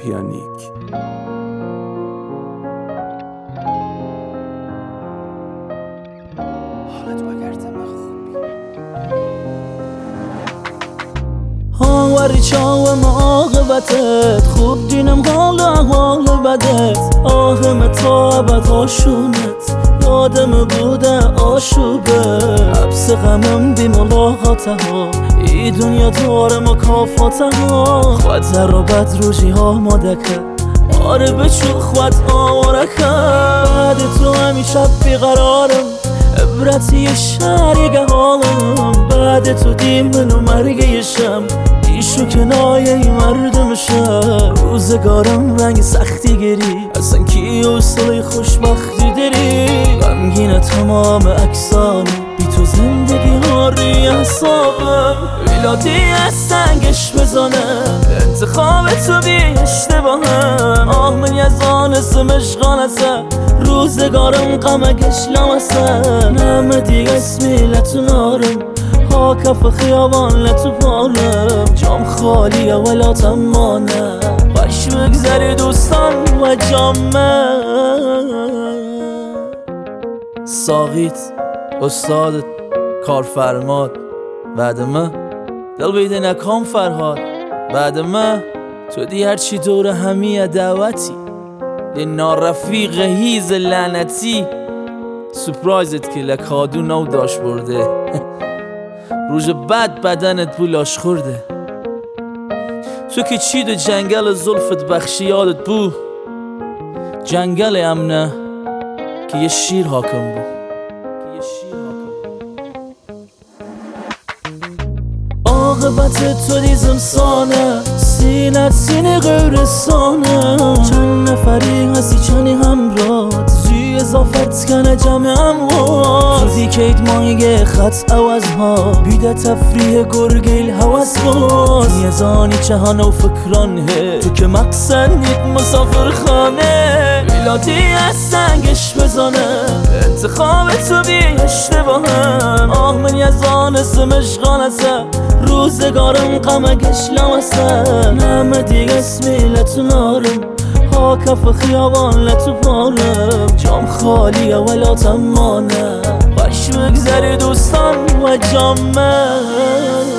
احیانیک. وری چاوم عاقبتت خوب دینم حال بدت آهم تا ابد آشونت یادم بوده آشوبه حبس غمم بی ملاقاته ها ای دنیا داره مکافاته ها خود رو بد روزی ها مادکه آره بچو خود آرکه بعد تو همیشه بیقرارم عبرتی شریک حالم بعد تو دیمن و مرگیشم ایشو کنایه ای مردمشه روزگارم رنگ سختی گیری اصلا کی حوصله خوشبختی داری غمگین تمام اکسانم بی تو زندگی ها روی حسابم ویلاتی از سنگش بزنم انتخاب تو بی اشتباهم آه من یزان مشغالته روزگارم غمگش لمسه نمه دیگه اسمی لتونارم ها کف خیابان لتو پارم جام خالیه ولا تمانه خوش بگذری دوستان و جامه ساقیت استادت کارفرماد بعد ما دل بیده نکام فرهاد بعد ما تو دی هرچی دور همیه دعوتی دی نارفیق هیز لعنتی سپرایزت که لکادو نو داشت برده روز بعد بدنت بولاش خورده تو که چید جنگل زلفت بخشی یادت بو جنگل امنه که یه شیر حاکم بو عاقبت تو دیزم سانه سینت سینه غیرستانه چند نفری هستی چنی همراه زی اضافت کنه جمع اموات روزی که ایدمانگه خط عوضها بیده تفریح گرگیل حوض باز نیزانی چهانه و فکرانه تو که مقصد نید مسافر خانه ویلاتی از سنگش بزنه انتخاب تو بی اشتباهم آه من یزان سمشغانته روزگارم غمگش لمسه نمه دیگه اسمی لتونارم ها کف خیابان لتو پارم جام خالیه ولا تمانه خوش بگذری دوستان و جامه